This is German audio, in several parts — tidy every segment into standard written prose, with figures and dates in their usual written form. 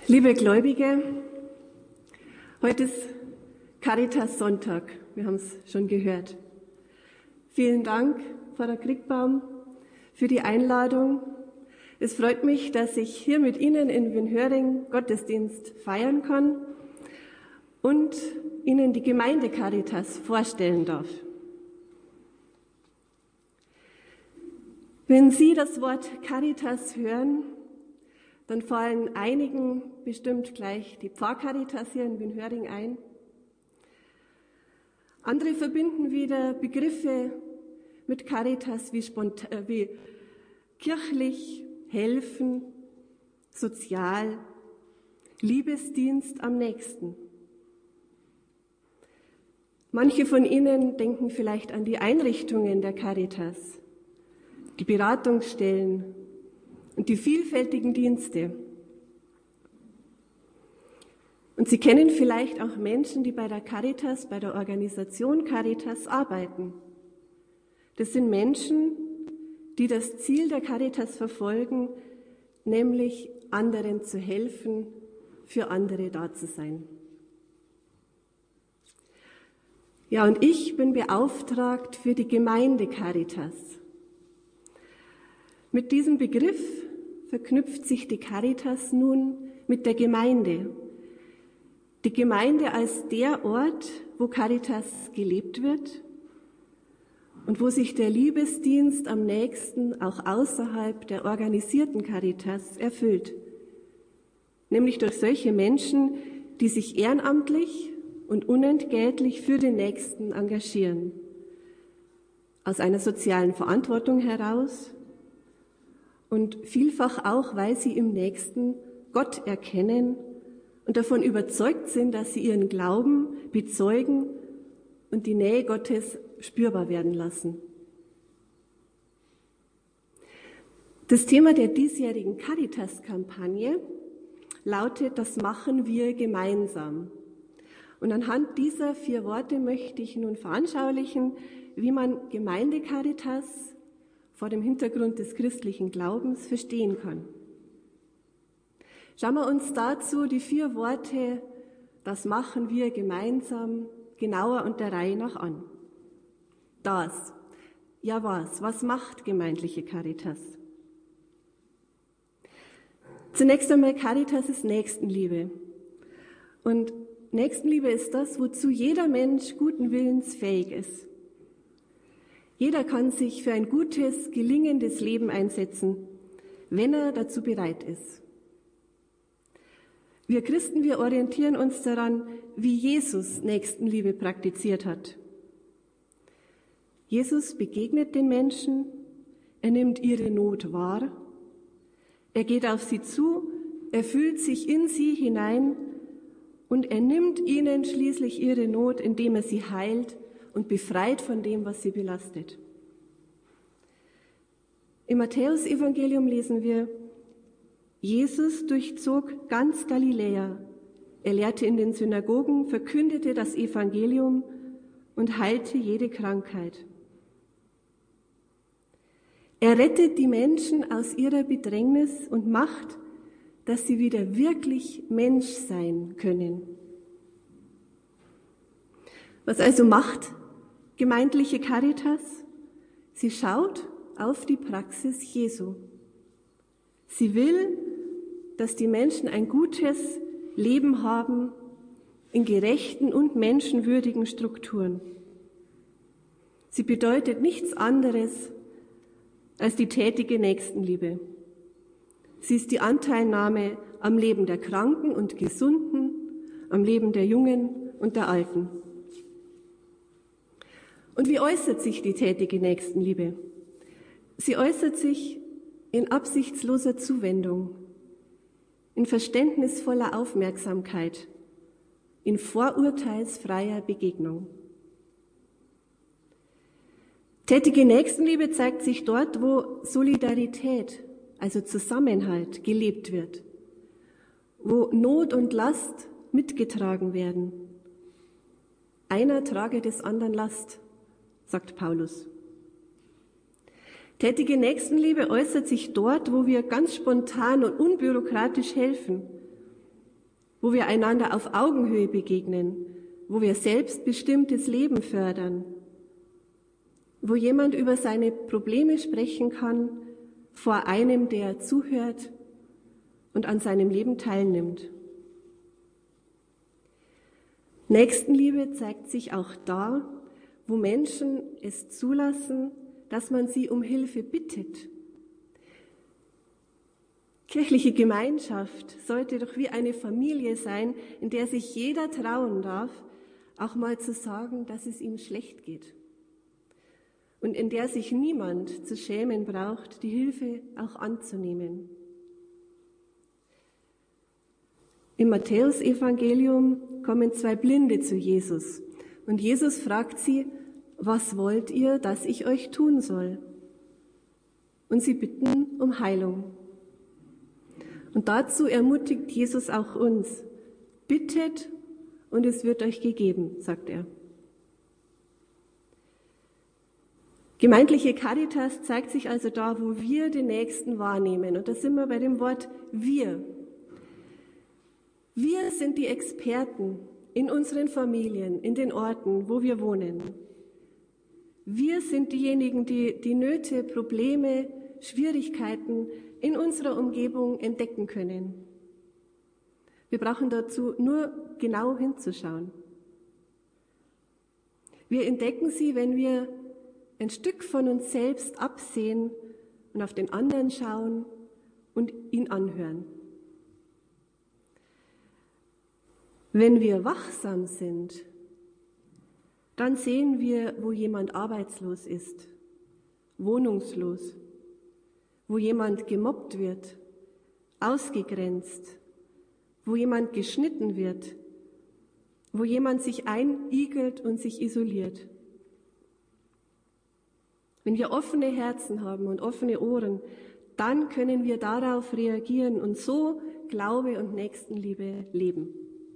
Liebe Gläubige, heute ist Caritas-Sonntag, wir haben es schon gehört. Vielen Dank, Pfarrer Kriegbaum, für die Einladung. Es freut mich, dass ich hier mit Ihnen in Wünhöring Gottesdienst feiern kann und Ihnen die Gemeinde Caritas vorstellen darf. Wenn Sie das Wort Caritas hören, dann fallen einigen bestimmt gleich die Pfarrcaritas hier in Wünhöring ein. Andere verbinden wieder Begriffe mit Caritas wie kirchlich, helfen, sozial, Liebesdienst am Nächsten. Manche von Ihnen denken vielleicht an die Einrichtungen der Caritas, die Beratungsstellen und die vielfältigen Dienste. Und Sie kennen vielleicht auch Menschen, die bei der Caritas, bei der Organisation Caritas arbeiten. Das sind Menschen, die das Ziel der Caritas verfolgen, nämlich anderen zu helfen, für andere da zu sein. Ja, und ich bin beauftragt für die Gemeinde Caritas. Mit diesem Begriff verknüpft sich die Caritas nun mit der Gemeinde. Die Gemeinde als der Ort, wo Caritas gelebt wird und wo sich der Liebesdienst am Nächsten auch außerhalb der organisierten Caritas erfüllt. Nämlich durch solche Menschen, die sich ehrenamtlich und unentgeltlich für den Nächsten engagieren. Aus einer sozialen Verantwortung heraus und vielfach auch, weil sie im Nächsten Gott erkennen und davon überzeugt sind, dass sie ihren Glauben bezeugen und die Nähe Gottes spürbar werden lassen. Das Thema der diesjährigen Caritas-Kampagne lautet: Das machen wir gemeinsam. Und anhand dieser 4 Worte möchte ich nun veranschaulichen, wie man Gemeinde Caritas vor dem Hintergrund des christlichen Glaubens verstehen kann. Schauen wir uns dazu die 4 Worte, das machen wir gemeinsam, genauer und der Reihe nach an. Das. Ja, was macht gemeindliche Caritas? Zunächst einmal, Caritas ist Nächstenliebe. Und Nächstenliebe ist das, wozu jeder Mensch guten Willens fähig ist. Jeder kann sich für ein gutes, gelingendes Leben einsetzen, wenn er dazu bereit ist. Wir Christen, wir orientieren uns daran, wie Jesus Nächstenliebe praktiziert hat. Jesus begegnet den Menschen, er nimmt ihre Not wahr, er geht auf sie zu, er fühlt sich in sie hinein und er nimmt ihnen schließlich ihre Not, indem er sie heilt und befreit von dem, was sie belastet. Im Matthäus-Evangelium lesen wir: Jesus durchzog ganz Galiläa. Er lehrte in den Synagogen, verkündete das Evangelium und heilte jede Krankheit. Er rettet die Menschen aus ihrer Bedrängnis und macht, dass sie wieder wirklich Mensch sein können. Was also macht gemeindliche Caritas? Sie schaut auf die Praxis Jesu. Sie will, dass die Menschen ein gutes Leben haben in gerechten und menschenwürdigen Strukturen. Sie bedeutet nichts anderes als die tätige Nächstenliebe. Sie ist die Anteilnahme am Leben der Kranken und Gesunden, am Leben der Jungen und der Alten. Und wie äußert sich die tätige Nächstenliebe? Sie äußert sich in absichtsloser Zuwendung, in verständnisvoller Aufmerksamkeit, in vorurteilsfreier Begegnung. Tätige Nächstenliebe zeigt sich dort, wo Solidarität, also Zusammenhalt, gelebt wird, wo Not und Last mitgetragen werden. Einer trage des anderen Last, sagt Paulus. Tätige Nächstenliebe äußert sich dort, wo wir ganz spontan und unbürokratisch helfen, wo wir einander auf Augenhöhe begegnen, wo wir selbstbestimmtes Leben fördern, wo jemand über seine Probleme sprechen kann vor einem, der zuhört und an seinem Leben teilnimmt. Nächstenliebe zeigt sich auch da, wo Menschen es zulassen, dass man sie um Hilfe bittet. Kirchliche Gemeinschaft sollte doch wie eine Familie sein, in der sich jeder trauen darf, auch mal zu sagen, dass es ihm schlecht geht. Und in der sich niemand zu schämen braucht, die Hilfe auch anzunehmen. Im Matthäusevangelium kommen 2 Blinde zu Jesus. Und Jesus fragt sie, was wollt ihr, dass ich euch tun soll? Und sie bitten um Heilung. Und dazu ermutigt Jesus auch uns. Bittet und es wird euch gegeben, sagt er. Gemeindliche Caritas zeigt sich also da, wo wir den Nächsten wahrnehmen. Und da sind wir bei dem Wort wir. Wir sind die Experten in unseren Familien, in den Orten, wo wir wohnen. Wir sind diejenigen, die die Nöte, Probleme, Schwierigkeiten in unserer Umgebung entdecken können. Wir brauchen dazu nur genau hinzuschauen. Wir entdecken sie, wenn wir ein Stück von uns selbst absehen und auf den anderen schauen und ihn anhören. Wenn wir wachsam sind, dann sehen wir, wo jemand arbeitslos ist, wohnungslos, wo jemand gemobbt wird, ausgegrenzt, wo jemand geschnitten wird, wo jemand sich einigelt und sich isoliert. Wenn wir offene Herzen haben und offene Ohren, dann können wir darauf reagieren und so Glaube und Nächstenliebe leben.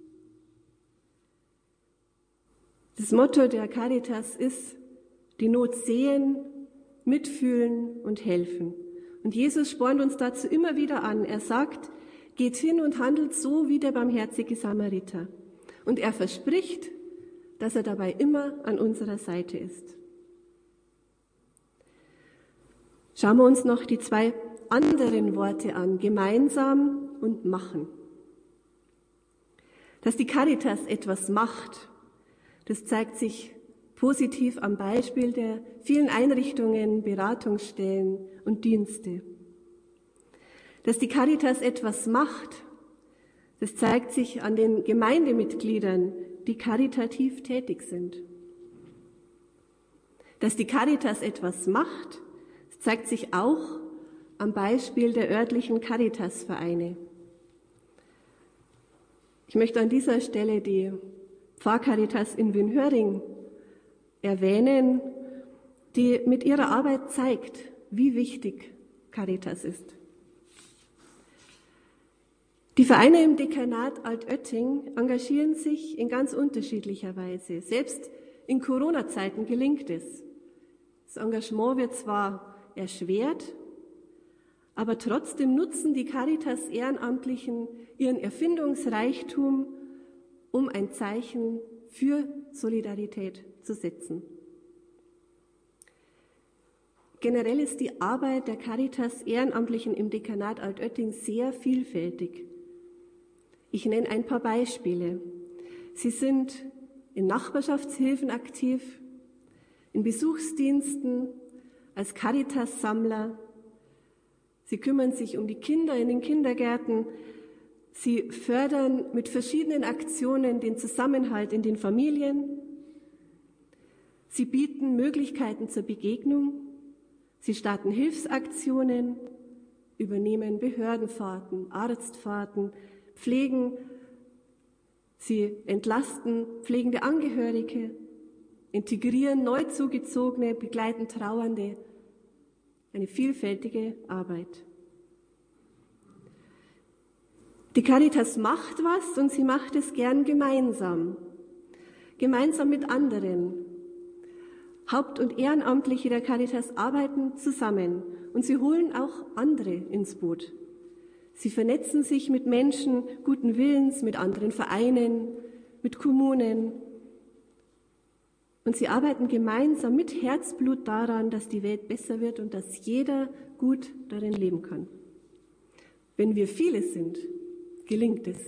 Das Motto der Caritas ist, die Not sehen, mitfühlen und helfen. Und Jesus spornt uns dazu immer wieder an. Er sagt, geht hin und handelt so wie der barmherzige Samariter. Und er verspricht, dass er dabei immer an unserer Seite ist. Schauen wir uns noch die 2 anderen Worte an, gemeinsam und machen. Dass die Caritas etwas macht, das zeigt sich positiv am Beispiel der vielen Einrichtungen, Beratungsstellen und Dienste. Dass die Caritas etwas macht, das zeigt sich an den Gemeindemitgliedern, die karitativ tätig sind. Dass die Caritas etwas macht, das zeigt sich auch am Beispiel der örtlichen Caritasvereine. Ich möchte an dieser Stelle die Pfarrcaritas in Wünhöring erwähnen, die mit ihrer Arbeit zeigt, wie wichtig Caritas ist. Die Vereine im Dekanat Altötting engagieren sich in ganz unterschiedlicher Weise. Selbst in Corona-Zeiten gelingt es. Das Engagement wird zwar erschwert, aber trotzdem nutzen die Caritas-Ehrenamtlichen ihren Erfindungsreichtum, um ein Zeichen für Solidarität zu setzen. Generell ist die Arbeit der Caritas-Ehrenamtlichen im Dekanat Altötting sehr vielfältig. Ich nenne ein paar Beispiele. Sie sind in Nachbarschaftshilfen aktiv, in Besuchsdiensten, als Caritas-Sammler. Sie kümmern sich um die Kinder in den Kindergärten. Sie fördern mit verschiedenen Aktionen den Zusammenhalt in den Familien. Sie bieten Möglichkeiten zur Begegnung. Sie starten Hilfsaktionen, übernehmen Behördenfahrten, Arztfahrten, pflegen. Sie entlasten pflegende Angehörige, integrieren neu zugezogene, begleiten Trauernde. Eine vielfältige Arbeit. Die Caritas macht was und sie macht es gern gemeinsam. Gemeinsam mit anderen. Haupt- und Ehrenamtliche der Caritas arbeiten zusammen und sie holen auch andere ins Boot. Sie vernetzen sich mit Menschen guten Willens, mit anderen Vereinen, mit Kommunen. Und sie arbeiten gemeinsam mit Herzblut daran, dass die Welt besser wird und dass jeder gut darin leben kann. Wenn wir viele sind, gelingt es.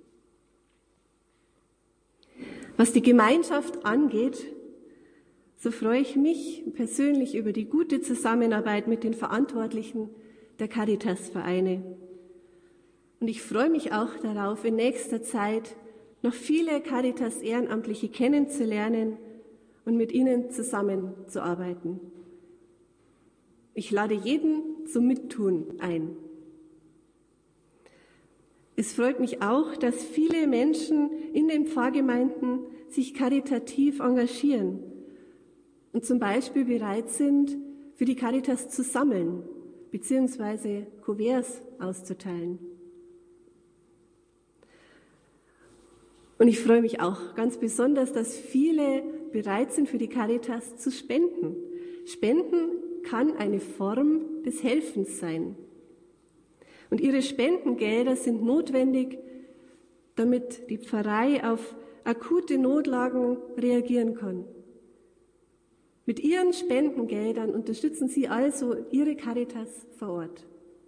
Was die Gemeinschaft angeht, so freue ich mich persönlich über die gute Zusammenarbeit mit den Verantwortlichen der Caritas-Vereine. Und ich freue mich auch darauf, in nächster Zeit noch viele Caritas-Ehrenamtliche kennenzulernen und mit ihnen zusammenzuarbeiten. Ich lade jeden zum Mittun ein. Es freut mich auch, dass viele Menschen in den Pfarrgemeinden sich karitativ engagieren und zum Beispiel bereit sind, für die Caritas zu sammeln bzw. Kuverts auszuteilen. Und ich freue mich auch ganz besonders, dass viele bereit sind, für die Caritas zu spenden. Spenden kann eine Form des Helfens sein. Und ihre Spendengelder sind notwendig, damit die Pfarrei auf akute Notlagen reagieren kann. Mit ihren Spendengeldern unterstützen sie also ihre Caritas vor Ort.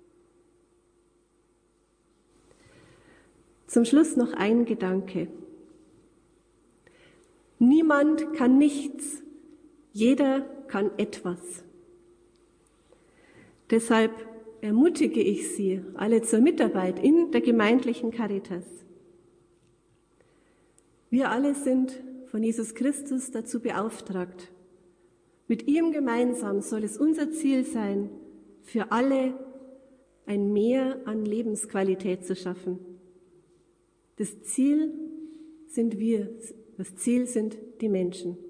Zum Schluss noch ein Gedanke. Niemand kann nichts, jeder kann etwas. Deshalb ermutige ich Sie alle zur Mitarbeit in der gemeindlichen Caritas. Wir alle sind von Jesus Christus dazu beauftragt. Mit ihm gemeinsam soll es unser Ziel sein, für alle ein Mehr an Lebensqualität zu schaffen. Das Ziel sind wir, das Ziel sind die Menschen.